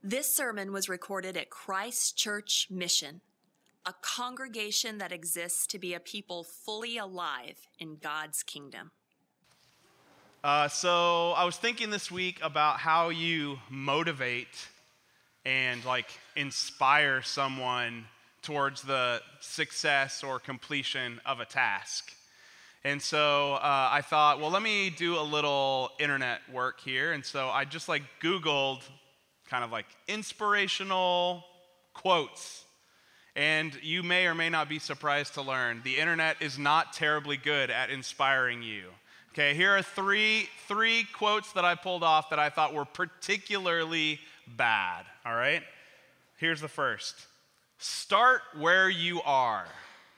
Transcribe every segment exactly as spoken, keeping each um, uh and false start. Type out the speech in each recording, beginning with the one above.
This sermon was recorded at Christ Church Mission, a congregation that exists to be a people fully alive in God's kingdom. Uh, so I was thinking this week about how you motivate and like inspire someone towards the success or completion of a task. And so uh, I thought, well, let me do a little internet work here. And so I just like Googled kind of like inspirational quotes. And you may or may not be surprised to learn the internet is not terribly good at inspiring you. Okay, here are three, three quotes that I pulled off that I thought were particularly bad, all right? Here's the first. Start where you are.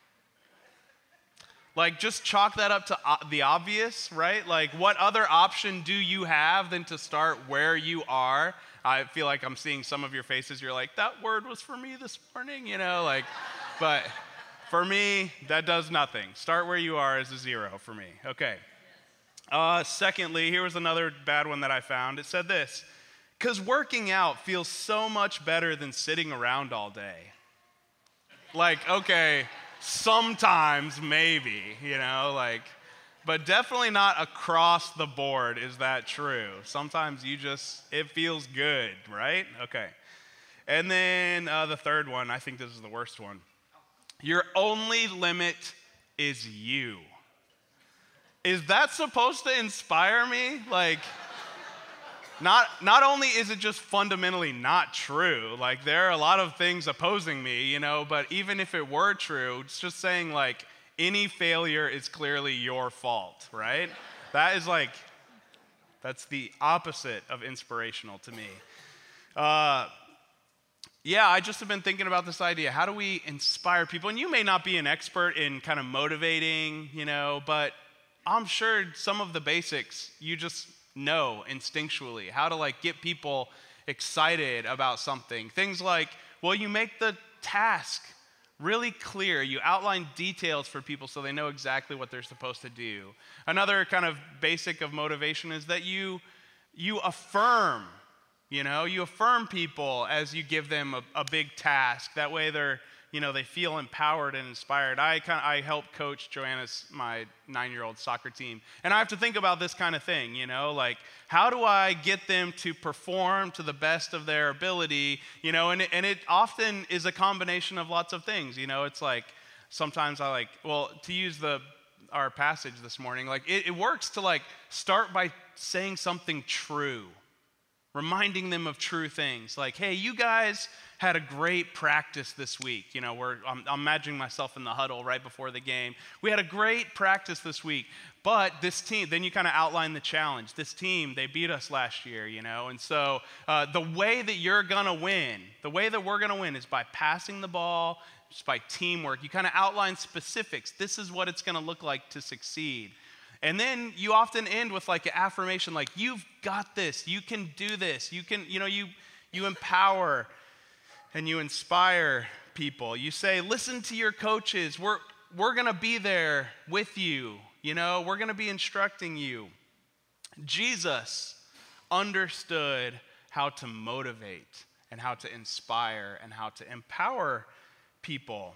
Like, just chalk that up to uh, the obvious, right? Like, what other option do you have than to start where you are? I feel like I'm seeing some of your faces. You're like, that word was for me this morning, you know? Like, but for me, that does nothing. Start where you are is a zero for me. Okay. Uh, secondly, here was another bad one that I found. It said this, because working out feels so much better than sitting around all day. Like, okay, sometimes maybe, you know, like, but definitely not across the board is that true. Sometimes you just, it feels good, right? Okay. And then uh, the third one, I think this is the worst one. Your only limit is you. Is that supposed to inspire me? Like, not, not only is it just fundamentally not true, like there are a lot of things opposing me, you know, but even if it were true, it's just saying like any failure is clearly your fault, right? That is like, that's the opposite of inspirational to me. Uh, yeah, I just have been thinking about this idea. How do we inspire people? And you may not be an expert in kind of motivating, you know, but I'm sure some of the basics you just know instinctually, how to like get people excited about something. Things like, well, you make the task really clear. You outline details for people so they know exactly what they're supposed to do. Another kind of basic of motivation is that you you affirm, you know, you affirm people as you give them a, a big task. That way they're, you know, they feel empowered and inspired. I kind of, I help coach Joanna's, my nine-year-old soccer team. And I have to think about this kind of thing, you know, like how do I get them to perform to the best of their ability, you know, and it, and it often is a combination of lots of things, you know. It's like sometimes I like, well, to use the our passage this morning, like it, it works to like start by saying something true, reminding them of true things. Like, hey, you guys had a great practice this week. You know, we're, I'm, I'm imagining myself in the huddle right before the game. We had a great practice this week, but this team, then you kind of outline the challenge. This team, they beat us last year, you know, and so uh, the way that you're gonna win, the way that we're gonna win is by passing the ball, just by teamwork. You kind of outline specifics. This is what it's gonna look like to succeed. And then you often end with like an affirmation, like, you've got this, you can do this, you can, you know, you you empower and you inspire people. You say, listen to your coaches, we're we're gonna be there with you, you know, we're gonna be instructing you. Jesus understood how to motivate and how to inspire and how to empower people.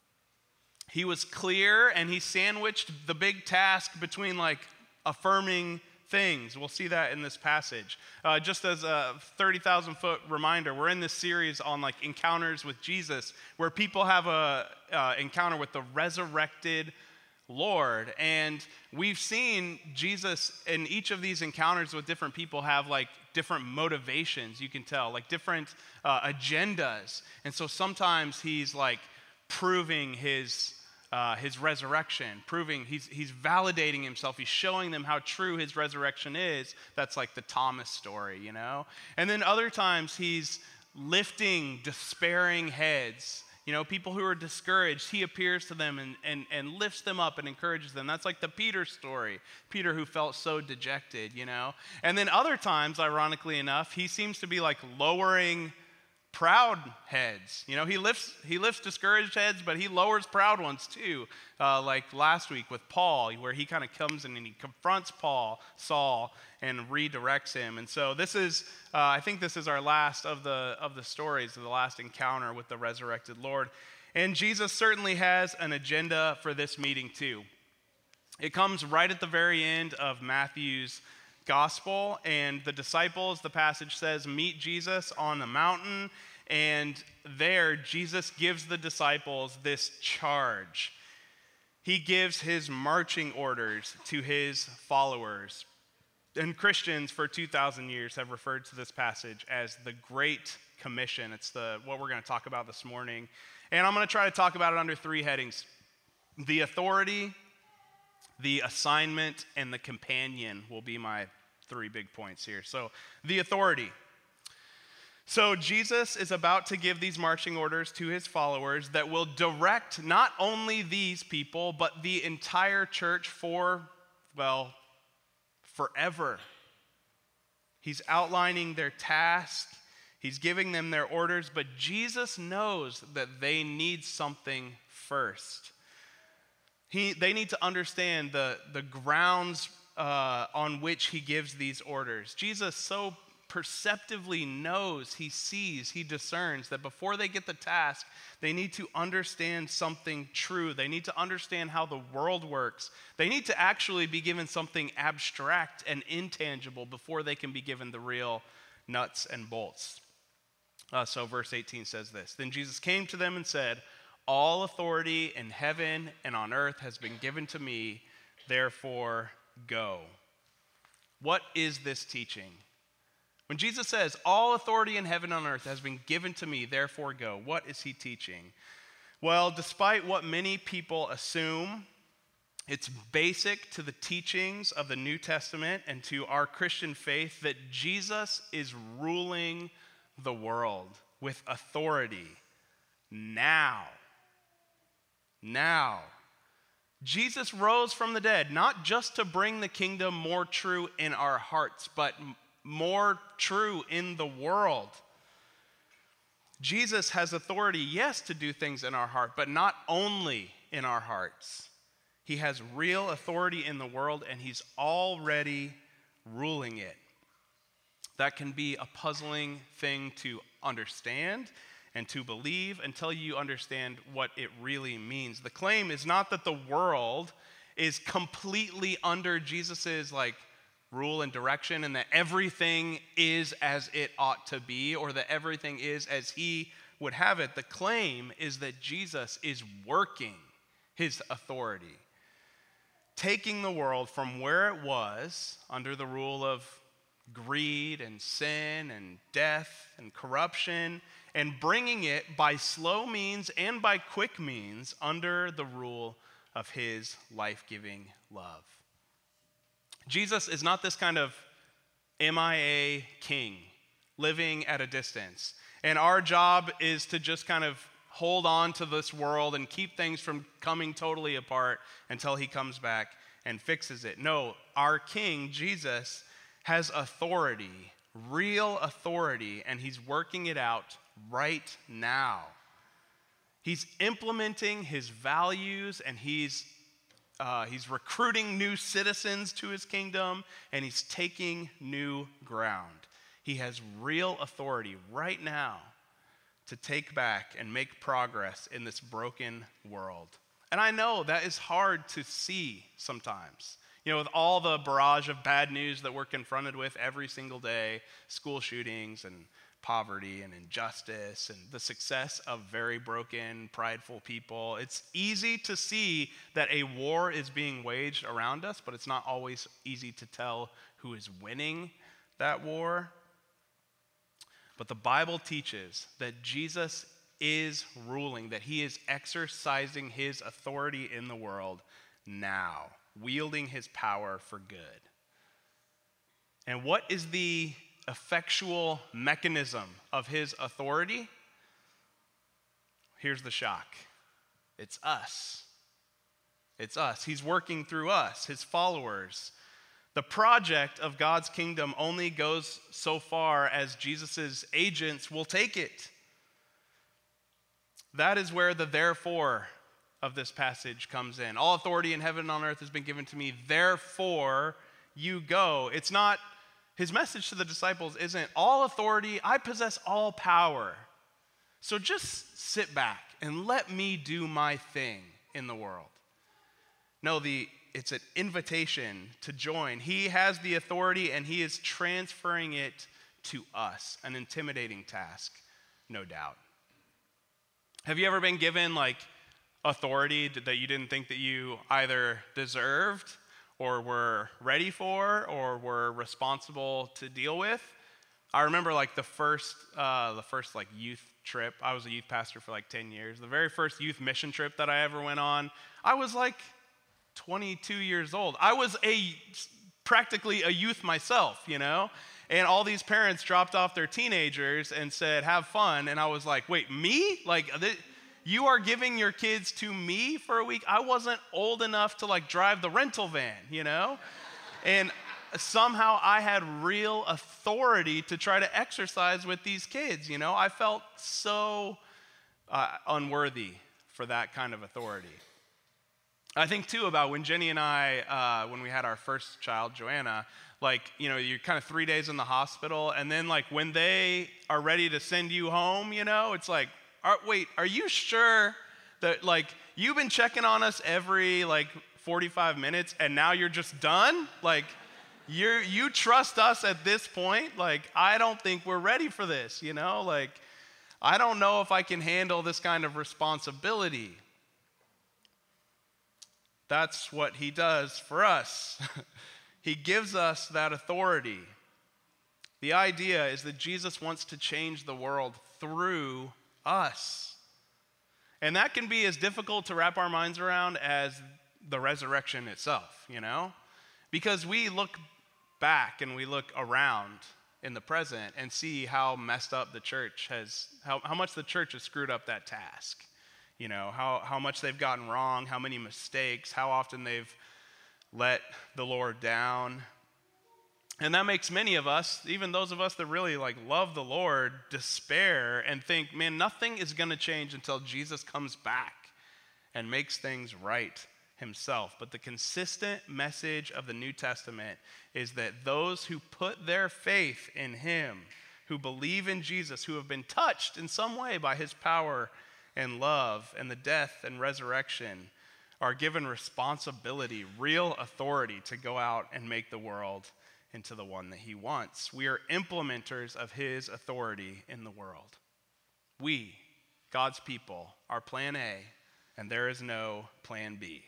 He was clear, and he sandwiched the big task between like affirming things. We'll see that in this passage. Uh, just as a thirty thousand foot reminder, we're in this series on like encounters with Jesus, where people have a uh, encounter with the resurrected Lord. And we've seen Jesus in each of these encounters with different people have like different motivations, you can tell, like different uh, agendas. And so sometimes he's like proving his Uh, his resurrection, proving he's he's validating himself. He's showing them how true his resurrection is. That's like the Thomas story, you know? And then other times he's lifting despairing heads. You know, people who are discouraged, he appears to them and, and, and lifts them up and encourages them. That's like the Peter story. Peter who felt so dejected, you know? And then other times, ironically enough, he seems to be like lowering proud heads. You know, he lifts he lifts discouraged heads, but he lowers proud ones too. Uh, like last week with Paul, where he kind of comes in and he confronts Paul, Saul, and redirects him. And so this is, uh, I think this is our last of the of the stories, of the last encounter with the resurrected Lord. And Jesus certainly has an agenda for this meeting too. It comes right at the very end of Matthew's gospel, and the disciples, the passage says, meet Jesus on the mountain, and there Jesus gives the disciples this charge. He gives his marching orders to his followers. And Christians for two thousand years have referred to this passage as the Great Commission. It's the what we're going to talk about this morning. And I'm going to try to talk about it under three headings: the authority, the assignment, and the companion will be my three big points here. So, the authority. So, Jesus is about to give these marching orders to his followers that will direct not only these people, but the entire church for, well, forever. He's outlining their task. He's giving them their orders, but Jesus knows that they need something first. He, they need to understand the, the grounds uh, on which he gives these orders. Jesus so perceptively knows, he sees, he discerns that before they get the task, they need to understand something true. They need to understand how the world works. They need to actually be given something abstract and intangible before they can be given the real nuts and bolts. Uh, so verse eighteen says this: Then Jesus came to them and said, all authority in heaven and on earth has been given to me, therefore go. What is this teaching? When Jesus says, all authority in heaven and on earth has been given to me, therefore go, what is he teaching? Well, despite what many people assume, it's basic to the teachings of the New Testament and to our Christian faith that Jesus is ruling the world with authority now. Now, Jesus rose from the dead, not just to bring the kingdom more true in our hearts, but more true in the world. Jesus has authority, yes, to do things in our heart, but not only in our hearts. He has real authority in the world, and he's already ruling it. That can be a puzzling thing to understand and to believe until you understand what it really means. The claim is not that the world is completely under Jesus's like rule and direction and that everything is as it ought to be or that everything is as he would have it. The claim is that Jesus is working his authority, taking the world from where it was under the rule of greed and sin and death and corruption, and bringing it by slow means and by quick means under the rule of his life-giving love. Jesus is not this kind of M I A king living at a distance. And our job is to just kind of hold on to this world and keep things from coming totally apart until he comes back and fixes it. No, our king, Jesus, has authority, real authority, and he's working it out right now. He's implementing his values, and he's uh, he's recruiting new citizens to his kingdom, and he's taking new ground. He has real authority right now to take back and make progress in this broken world. And I know that is hard to see sometimes. You know, with all the barrage of bad news that we're confronted with every single day, school shootings and poverty and injustice and the success of very broken, prideful people, it's easy to see that a war is being waged around us, but it's not always easy to tell who is winning that war. But the Bible teaches that Jesus is ruling, that he is exercising his authority in the world now, wielding his power for good. And what is the effectual mechanism of his authority? Here's the shock. It's us. It's us. He's working through us, his followers. The project of God's kingdom only goes so far as Jesus' agents will take it. That is where the therefore of this passage comes in. All authority in heaven and on earth has been given to me, therefore you go. It's not, his message to the disciples isn't all authority, I possess all power. So just sit back and let me do my thing in the world. No, the it's an invitation to join. He has the authority and he is transferring it to us, an intimidating task, no doubt. Have you ever been given like authority that you didn't think that you either deserved or were ready for or were responsible to deal with? I remember like the first, uh, the first like youth trip. I was a youth pastor for like ten years. The very first youth mission trip that I ever went on, I was like twenty-two years old. I was a practically a youth myself, you know? And all these parents dropped off their teenagers and said, have fun. And I was like, wait, me? Like, th- you are giving your kids to me for a week? I wasn't old enough to like drive the rental van, you know? And somehow I had real authority to try to exercise with these kids, you know? I felt so uh, unworthy for that kind of authority. I think too about when Jenny and I, uh, when we had our first child, Joanna, like, you know, you're kind of three days in the hospital, and then like when they are ready to send you home, you know, it's like, are, wait, are you sure that like you've been checking on us every like forty-five minutes and now you're just done? Like, you're, you trust us at this point? Like, I don't think we're ready for this, you know? Like, I don't know if I can handle this kind of responsibility. That's what he does for us. He gives us that authority. The idea is that Jesus wants to change the world through us. And that can be as difficult to wrap our minds around as the resurrection itself, you know? Because we look back and we look around in the present and see how messed up the church has, how, how much the church has screwed up that task. You know, how, how much they've gotten wrong, how many mistakes, how often they've let the Lord down. And that makes many of us, even those of us that really like love the Lord, despair and think, man, nothing is going to change until Jesus comes back and makes things right himself. But the consistent message of the New Testament is that those who put their faith in him, who believe in Jesus, who have been touched in some way by his power and love and the death and resurrection, are given responsibility, real authority to go out and make the world into the one that he wants. We are implementers of his authority in the world. We, God's people, are plan A, and there is no plan B.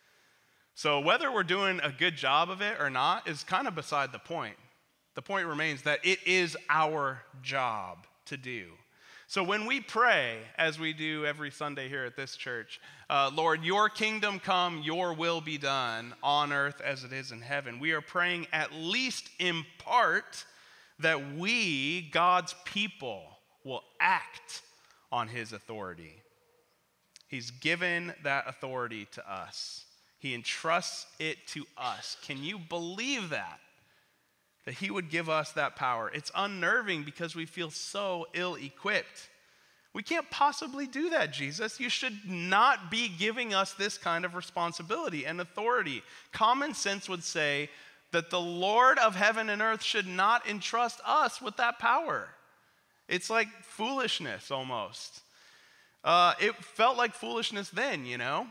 So whether we're doing a good job of it or not is kind of beside the point. The point remains that it is our job to do. So when we pray, as we do every Sunday here at this church, uh, Lord, your kingdom come, your will be done on earth as it is in heaven, we are praying at least in part that we, God's people, will act on his authority. He's given that authority to us. He entrusts it to us. Can you believe that? That he would give us that power. It's unnerving because we feel so ill-equipped. We can't possibly do that, Jesus. You should not be giving us this kind of responsibility and authority. Common sense would say that the Lord of heaven and earth should not entrust us with that power. It's like foolishness almost. Uh, it felt like foolishness then, you know?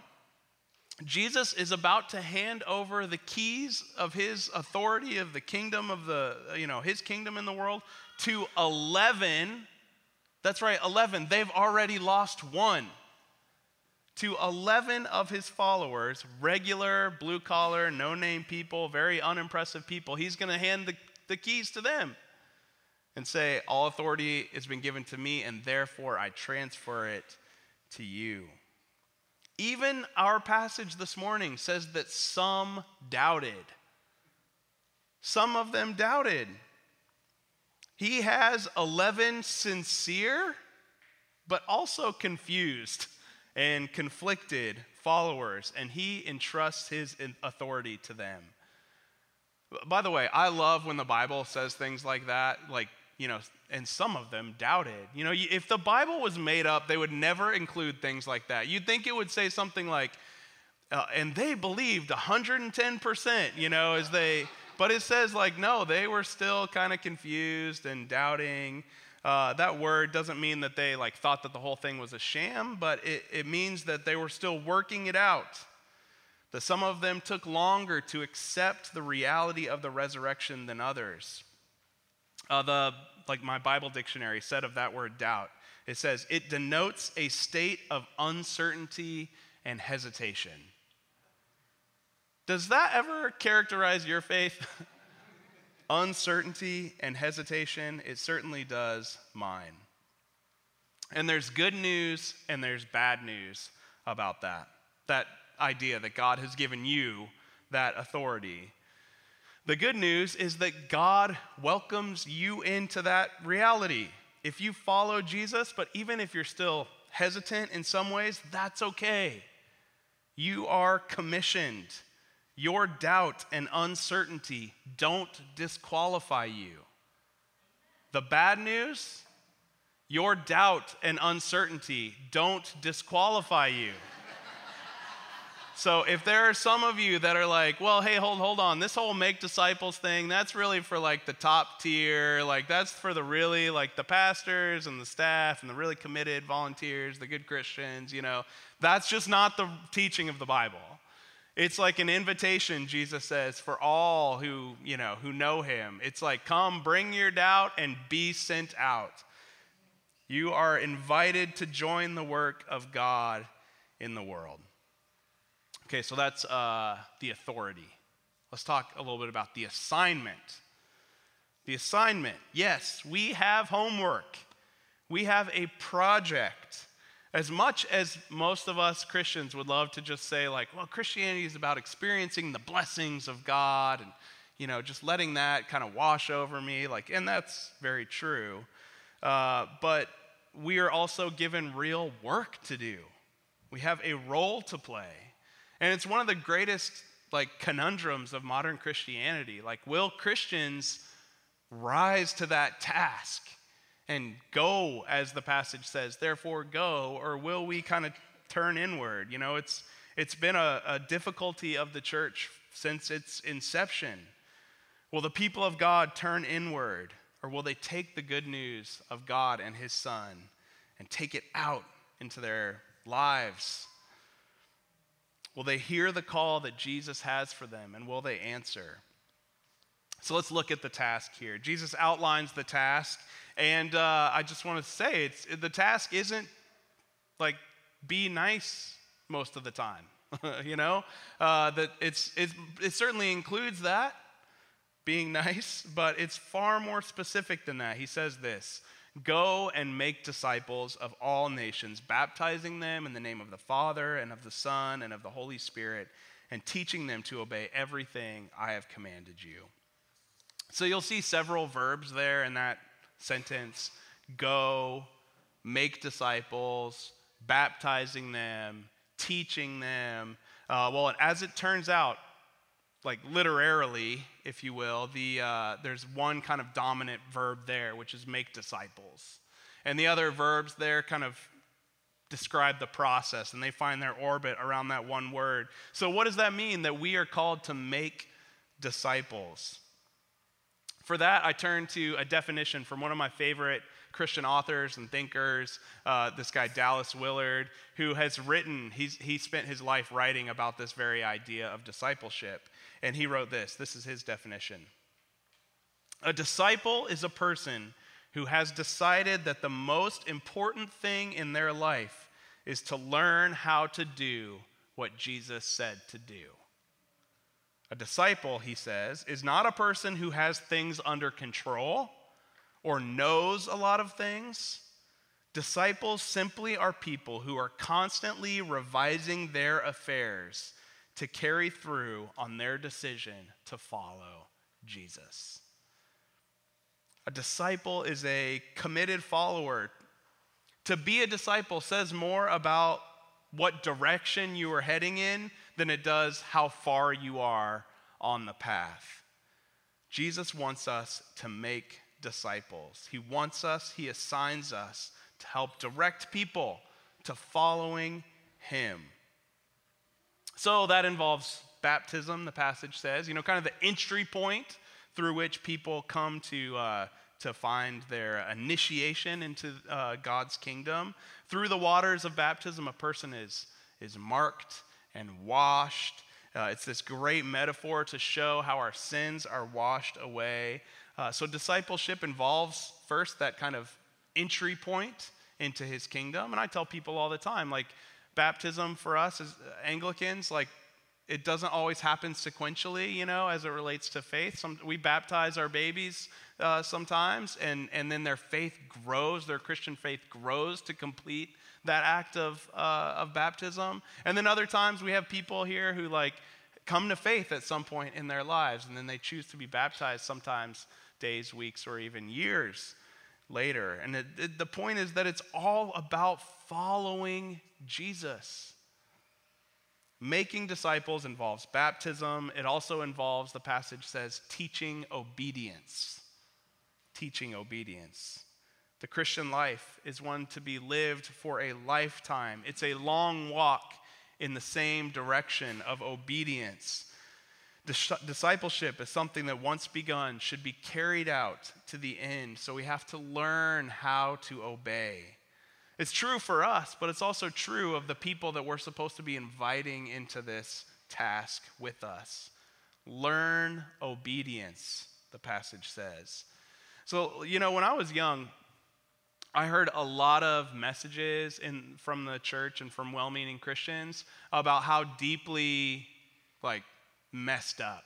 Jesus is about to hand over the keys of his authority, of the kingdom of the, you know, his kingdom in the world to eleven. That's right, eleven. They've already lost one. To eleven of his followers, regular, blue-collar, no-name people, very unimpressive people, he's going to hand the, the keys to them and say, all authority has been given to me, and therefore I transfer it to you. Even our passage this morning says that some doubted. Some of them doubted. He has eleven sincere, but also confused and conflicted followers, and he entrusts his authority to them. By the way, I love when the Bible says things like that, like you know, and some of them doubted. You know, if the Bible was made up, they would never include things like that. You'd think it would say something like, uh, and they believed one hundred ten percent, you know, as they, but it says like, no, they were still kind of confused and doubting. Uh, that word doesn't mean that they like thought that the whole thing was a sham, but it, it means that they were still working it out. That some of them took longer to accept the reality of the resurrection than others. Uh, the like my Bible dictionary said of that word doubt, it says it denotes a state of uncertainty and hesitation. Does that ever characterize your faith? Uncertainty and hesitation, it certainly does mine. And there's good news and there's bad news about that. That idea that God has given you that authority. The good news is that God welcomes you into that reality. If you follow Jesus, but even if you're still hesitant in some ways, that's okay. You are commissioned. Your doubt and uncertainty don't disqualify you. The bad news, your doubt and uncertainty don't disqualify you. So if there are some of you that are like, well, hey, hold, hold on, this whole make disciples thing, that's really for like the top tier, like that's for the really, like the pastors and the staff and the really committed volunteers, the good Christians, you know, that's just not the teaching of the Bible. It's like an invitation, Jesus says, for all who, you know, who know him. It's like, come, bring your doubt and be sent out. You are invited to join the work of God in the world. Okay, so that's uh, the authority. Let's talk a little bit about the assignment. The assignment, yes, we have homework. We have a project. As much as most of us Christians would love to just say like, well, Christianity is about experiencing the blessings of God and, you know, just letting that kind of wash over me, like, and that's very true. Uh, but we are also given real work to do. We have a role to play. And it's one of the greatest, like, conundrums of modern Christianity. Like, will Christians rise to that task and go, as the passage says, therefore go, or will we kind of turn inward? You know, it's it's been a, a difficulty of the church since its inception. Will the people of God turn inward, or will they take the good news of God and his Son and take it out into their lives? Will they hear the call that Jesus has for them, and will they answer? So let's look at the task here. Jesus outlines the task, and uh, I just want to say, it's the task isn't like be nice most of the time, you know? Uh, that it's, it's it certainly includes that, being nice, but it's far more specific than that. He says this: go and make disciples of all nations, baptizing them in the name of the Father and of the Son and of the Holy Spirit, and teaching them to obey everything I have commanded you. So you'll see several verbs there in that sentence: go, make disciples, baptizing them, teaching them. Uh, well, as it turns out, like literarily, if you will, the uh, there's one kind of dominant verb there, which is make disciples. And the other verbs there kind of describe the process, and they find their orbit around that one word. So what does that mean, that we are called to make disciples? For that, I turn to a definition from one of my favorite Christian authors and thinkers, uh, this guy Dallas Willard, who has written, he's, he spent his life writing about this very idea of discipleship. And he wrote this. This is his definition. A disciple is a person who has decided that the most important thing in their life is to learn how to do what Jesus said to do. A disciple, he says, is not a person who has things under control or knows a lot of things. Disciples simply are people who are constantly revising their affairs to carry through on their decision to follow Jesus. A disciple is a committed follower. To be a disciple says more about what direction you are heading in than it does how far you are on the path. Jesus wants us to make disciples. He wants us, he assigns us to help direct people to following him. So that involves baptism, the passage says, you know, kind of the entry point through which people come to uh, to find their initiation into uh, God's kingdom. Through the waters of baptism, a person is, is marked and washed. Uh, it's this great metaphor to show how our sins are washed away. Uh, so discipleship involves first that kind of entry point into his kingdom. And I tell people all the time, like, baptism for us as Anglicans, like, it doesn't always happen sequentially, you know, as it relates to faith. Some, we baptize our babies uh, sometimes, and, and then their faith grows, their Christian faith grows to complete that act of, uh, of baptism. And then other times we have people here who, like, come to faith at some point in their lives, and then they choose to be baptized sometimes days, weeks, or even years later. And it, it, the point is that it's all about following Jesus. Making disciples involves baptism. It also involves, the passage says, teaching obedience. Teaching obedience. The Christian life is one to be lived for a lifetime. It's a long walk in the same direction of obedience. Dis- discipleship is something that once begun should be carried out to the end. So we have to learn how to obey. It's true for us, but it's also true of the people that we're supposed to be inviting into this task with us. Learn obedience, the passage says. So, you know, when I was young, I heard a lot of messages in, from the church and from well-meaning Christians about how deeply, like, messed up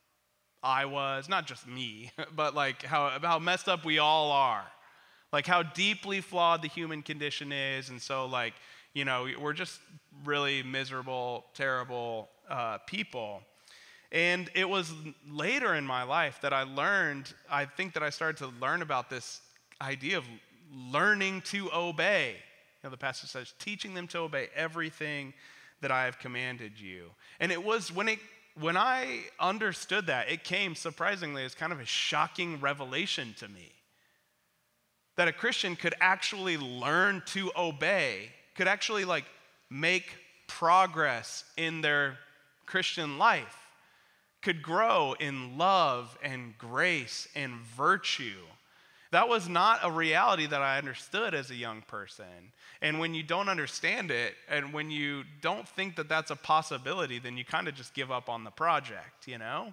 I was. Not just me, but like how, how messed up we all are. Like how deeply flawed the human condition is. And so, like, you know, we're just really miserable, terrible uh, people. And it was later in my life that I learned, I think that I started to learn about this idea of learning to obey. You know, the passage says, teaching them to obey everything that I have commanded you. And it was when it when I understood that, it came surprisingly as kind of a shocking revelation to me. That a Christian could actually learn to obey, could actually like make progress in their Christian life, could grow in love and grace and virtue. That was not a reality that I understood as a young person. And when you don't understand it, and when you don't think that that's a possibility, then you kind of just give up on the project, you know?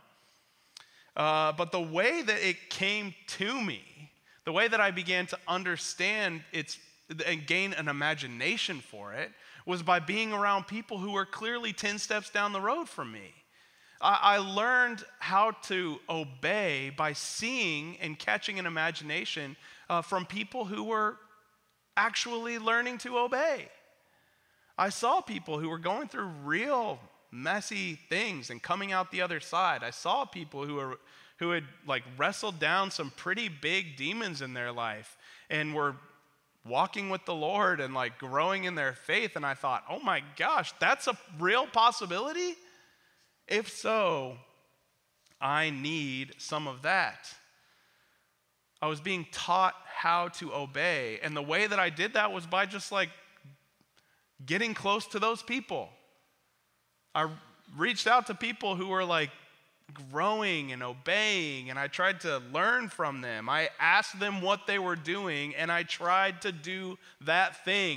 Uh, but the way that it came to me, the way that I began to understand its and gain an imagination for it, was by being around people who were clearly ten steps down the road from me. I learned how to obey by seeing and catching an imagination uh, from people who were actually learning to obey. I saw people who were going through real messy things and coming out the other side. I saw people who were who had like wrestled down some pretty big demons in their life and were walking with the Lord and like growing in their faith. And I thought, oh my gosh, that's a real possibility? If so, I need some of that. I was being taught how to obey. And the way that I did that was by just like getting close to those people. I reached out to people who were like growing and obeying, and I tried to learn from them. I asked them what they were doing, and I tried to do that thing.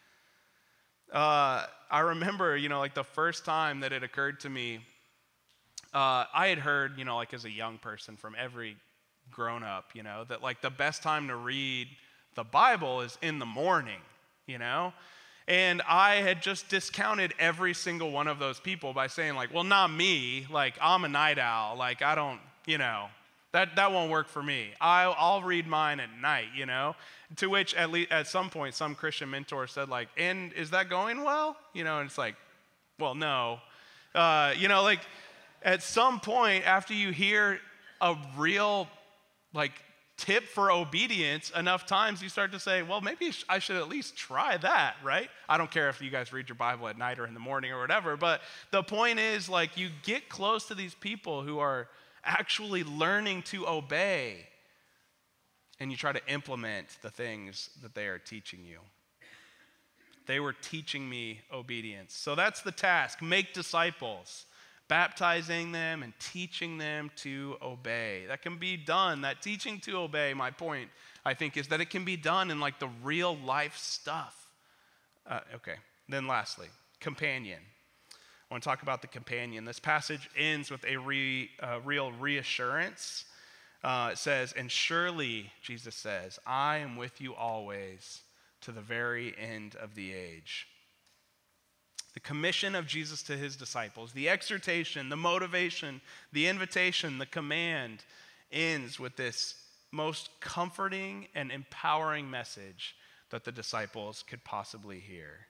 Uh, I remember, you know, like the first time that it occurred to me, uh, I had heard, you know, like as a young person from every grown-up, you know, that like the best time to read the Bible is in the morning, you know? And I had just discounted every single one of those people by saying like, well, not me, like I'm a night owl, like I don't, you know, that, that won't work for me. I'll, I'll read mine at night, you know? To which at least at some point, some Christian mentor said like, and is that going well? You know, and it's like, well, no. Uh, you know, like at some point after you hear a real like tip for obedience enough times, you start to say, well, maybe I should at least try that, right? I don't care if you guys read your Bible at night or in the morning or whatever, but the point is like you get close to these people who are actually learning to obey. and you try to implement the things that they are teaching you. They were teaching me obedience. So that's the task. Make disciples, baptizing them and teaching them to obey. That can be done. That teaching to obey, my point, I think, is that it can be done in like the real life stuff. Uh, okay. Then lastly, companion. I want to talk about the companion. This passage ends with a re, uh, real reassurance. Uh, it says, and surely, Jesus says, I am with you always to the very end of the age. The commission of Jesus to his disciples, the exhortation, the motivation, the invitation, the command ends with this most comforting and empowering message that the disciples could possibly hear.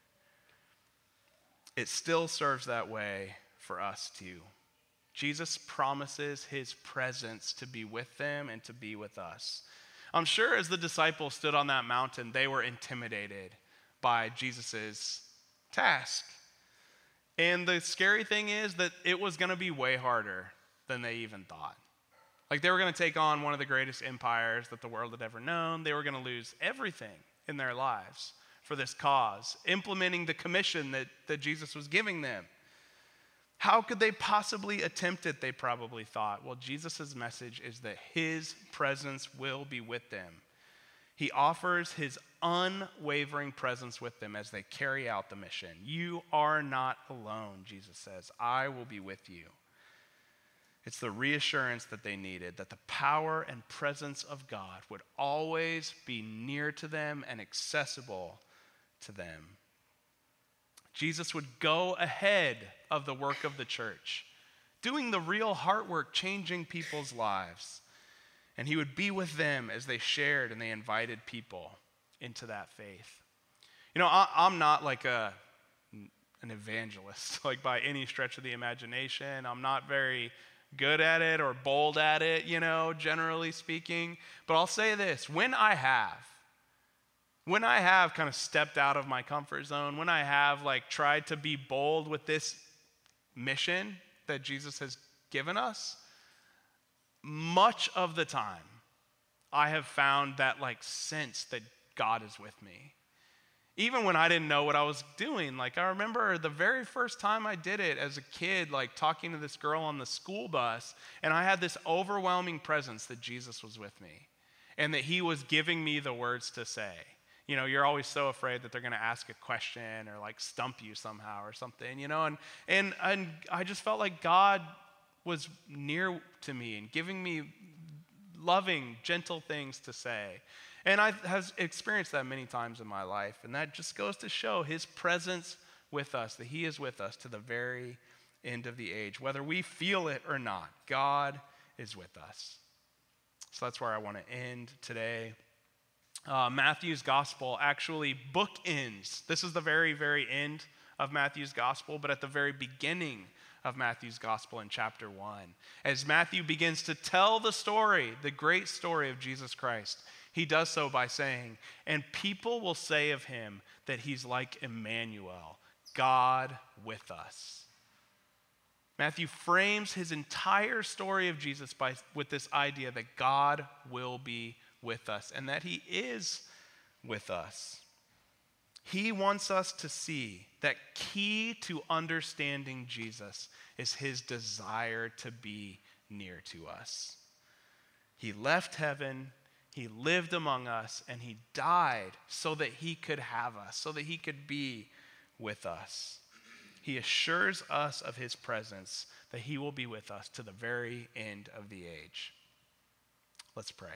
It still serves that way for us too. Jesus promises his presence to be with them and to be with us. I'm sure as the disciples stood on that mountain, they were intimidated by Jesus' task. And the scary thing is that it was going to be way harder than they even thought. Like they were going to take on one of the greatest empires that the world had ever known. They were going to lose everything in their lives for this cause, implementing the commission that, that Jesus was giving them. How could they possibly attempt it, they probably thought. Well, Jesus' message is that his presence will be with them. He offers his unwavering presence with them as they carry out the mission. You are not alone, Jesus says. I will be with you. It's the reassurance that they needed, that the power and presence of God would always be near to them and accessible to them. Jesus would go ahead of the work of the church, doing the real heart work, changing people's lives. And he would be with them as they shared and they invited people into that faith. You know, I, I'm not like a, an evangelist, like by any stretch of the imagination. I'm not very good at it or bold at it, you know, generally speaking. But I'll say this, when I have, when I have kind of stepped out of my comfort zone, when I have like tried to be bold with this mission that Jesus has given us, much of the time I have found that like sense that God is with me. Even when I didn't know what I was doing. Like I remember the very first time I did it as a kid, like talking to this girl on the school bus, and I had this overwhelming presence that Jesus was with me and that he was giving me the words to say. You know, you're always so afraid that they're going to ask a question or like stump you somehow or something, you know, and, and, and I just felt like God was near to me and giving me loving, gentle things to say. And I have experienced that many times in my life, and that just goes to show his presence with us, that he is with us to the very end of the age. Whether we feel it or not, God is with us. So that's where I want to end today. Uh, Matthew's gospel actually bookends. This is the very, very end of Matthew's gospel, but at the very beginning of Matthew's gospel in chapter one. As Matthew begins to tell the story, the great story of Jesus Christ, he does so by saying, and people will say of him that he's like Emmanuel, God with us. Matthew frames his entire story of Jesus by, with this idea that God will be with us and that he is with us. He wants us to see that key to understanding Jesus is his desire to be near to us. He left heaven, he lived among us, and he died so that he could have us, so that he could be with us. He assures us of his presence, that he will be with us to the very end of the age. Let's pray.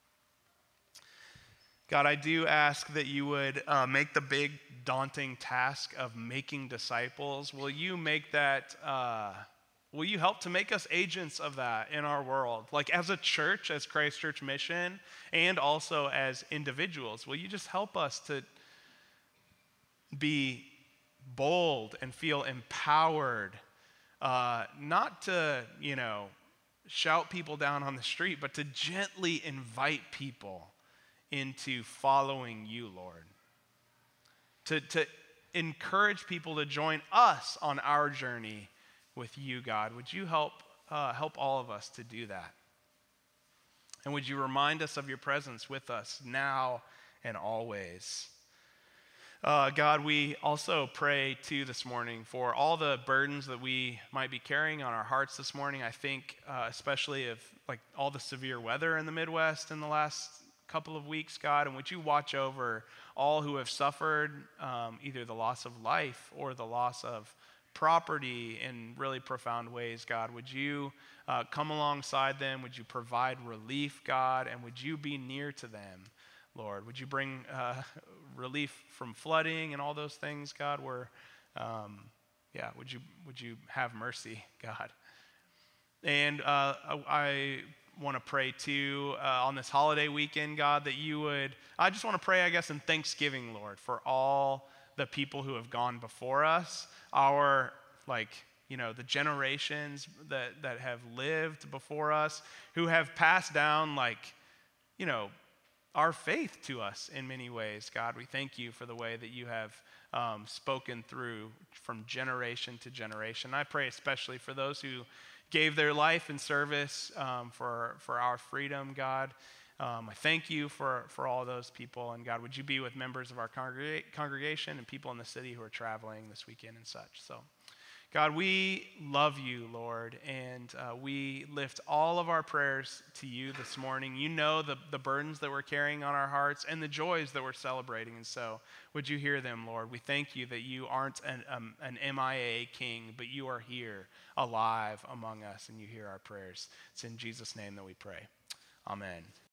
God, I do ask that you would uh, make the big, daunting task of making disciples. Will you make that, uh, will you help to make us agents of that in our world? Like as a church, as Christ Church Mission, and also as individuals, will you just help us to be bold and feel empowered, uh, not to, you know, shout people down on the street, but to gently invite people into following you, Lord. To, to encourage people to join us on our journey with you, God. Would you help, uh, help all of us to do that? And would you remind us of your presence with us now and always? Uh, God, we also pray too this morning for all the burdens that we might be carrying on our hearts this morning. I think uh, especially of like all the severe weather in the Midwest in the last couple of weeks, God, and would you watch over all who have suffered um, either the loss of life or the loss of property in really profound ways, God. Would you uh, come alongside them? Would you provide relief, God? And would you be near to them, Lord? Would you bring uh, relief from flooding and all those things, God? Where, um, yeah, would you would you have mercy, God? And uh, I, I want to pray too uh, on this holiday weekend, God, that you would. I just want to pray, I guess, in thanksgiving, Lord, for all the people who have gone before us, our like. You know, the generations that, that have lived before us, who have passed down, like, you know, our faith to us in many ways. God, we thank you for the way that you have um, spoken through from generation to generation. I pray especially for those who gave their life in service um, for, for our freedom, God. Um, I thank you for, for all those people. And God, would you be with members of our congrega- congregation and people in the city who are traveling this weekend and such. So, God, we love you, Lord, and uh, we lift all of our prayers to you this morning. You know the, the burdens that we're carrying on our hearts and the joys that we're celebrating, and so would you hear them, Lord? We thank you that you aren't an, um, an M I A king, but you are here, alive among us, and you hear our prayers. It's in Jesus' name that we pray. Amen.